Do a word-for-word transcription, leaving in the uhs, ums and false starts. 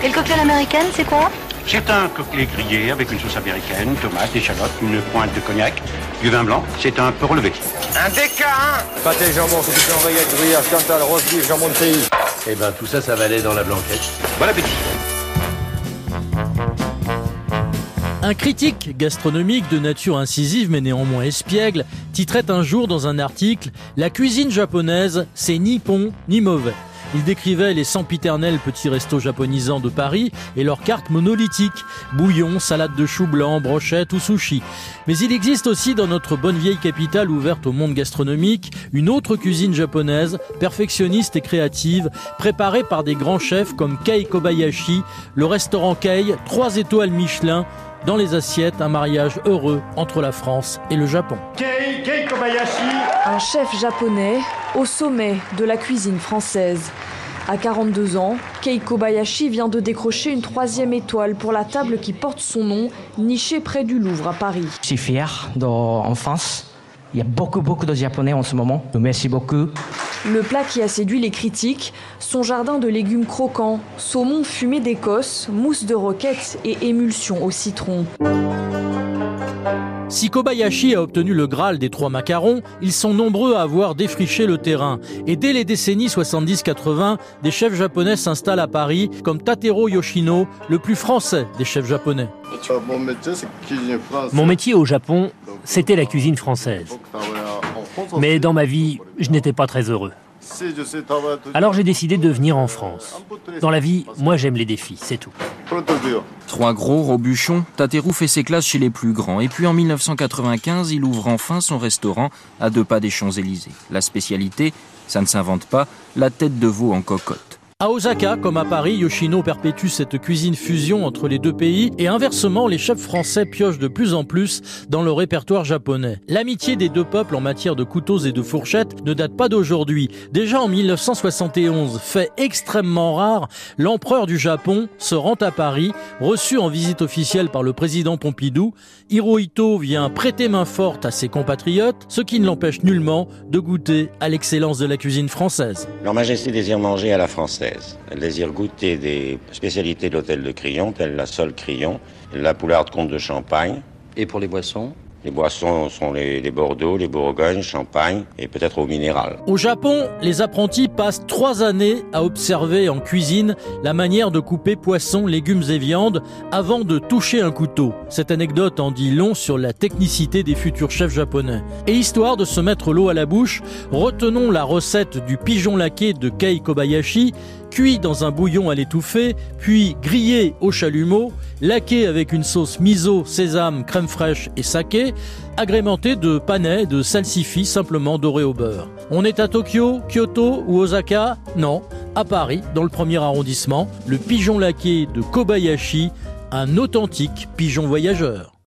Et le cocktail américain, c'est quoi? C'est un cocktail grillé avec une sauce américaine, tomates, échalotes, une pointe de cognac, du vin blanc. C'est un peu relevé. Un déca, hein? Pâté jambon, c'est du oreillette, gruyère, cantal, rose beef, jambon de pays. Eh ben tout ça, ça va aller dans la blanquette. Bon appétit. Un critique gastronomique de nature incisive mais néanmoins espiègle titrait un jour dans un article « La cuisine japonaise, c'est ni bon ni mauvais ». Il décrivait les sempiternels petits restos japonisants de Paris et leurs cartes monolithiques, bouillon, salade de chou blanc, brochettes ou sushi. Mais il existe aussi dans notre bonne vieille capitale ouverte au monde gastronomique une autre cuisine japonaise, perfectionniste et créative, préparée par des grands chefs comme Kei Kobayashi, le restaurant Kei, trois étoiles Michelin, dans les assiettes, un mariage heureux entre la France et le Japon. Kei, Kei Kobayashi. Un chef japonais au sommet de la cuisine française. À quarante-deux ans, Kei Kobayashi vient de décrocher une troisième étoile pour la table qui porte son nom, nichée près du Louvre à Paris. Je suis fier d'en France. Il y a beaucoup, beaucoup de Japonais en ce moment. Merci beaucoup. Le plat qui a séduit les critiques, son jardin de légumes croquants, saumon fumé d'Écosse, mousse de roquette et émulsion au citron. Si Kobayashi a obtenu le Graal des trois macarons, ils sont nombreux à avoir défriché le terrain. Et dès les décennies soixante-dix quatre-vingt, des chefs japonais s'installent à Paris, comme Tatero Yoshino, le plus français des chefs japonais. Mon métier, c'est cuisine française. Mon métier au Japon, c'était la cuisine française. Mais dans ma vie, je n'étais pas très heureux. Alors j'ai décidé de venir en France. Dans la vie, moi j'aime les défis, c'est tout. Trois gros robuchons, Tatero fait ses classes chez les plus grands. Et puis en mille neuf cent quatre-vingt-quinze, il ouvre enfin son restaurant à deux pas des Champs-Élysées. La spécialité, ça ne s'invente pas, la tête de veau en cocotte. À Osaka, comme à Paris, Yoshino perpétue cette cuisine fusion entre les deux pays et inversement, les chefs français piochent de plus en plus dans le répertoire japonais. L'amitié des deux peuples en matière de couteaux et de fourchettes ne date pas d'aujourd'hui. Déjà en mille neuf cent soixante et onze, fait extrêmement rare, l'empereur du Japon se rend à Paris, reçu en visite officielle par le président Pompidou. Hirohito vient prêter main forte à ses compatriotes, ce qui ne l'empêche nullement de goûter à l'excellence de la cuisine française. Leur Majesté désire manger à la française. Elle désire goûter des spécialités de l'hôtel de Crillon, telles la sole Crillon, la poularde comte de Champagne. Et pour les boissons ? Les boissons sont les, les Bordeaux, les Bourgognes, Champagne et peut-être au minéral. Au Japon, les apprentis passent trois années à observer en cuisine la manière de couper poissons, légumes et viandes avant de toucher un couteau. Cette anecdote en dit long sur la technicité des futurs chefs japonais. Et histoire de se mettre l'eau à la bouche, retenons la recette du pigeon laqué de Kei Kobayashi, cuit dans un bouillon à l'étouffée, puis grillé au chalumeau, laqué avec une sauce miso, sésame, crème fraîche et saké, agrémenté de panais de salsifis simplement dorés au beurre. On est à Tokyo, Kyoto ou Osaka? Non, à Paris, dans le premier arrondissement, le pigeon laqué de Kobayashi, un authentique pigeon voyageur.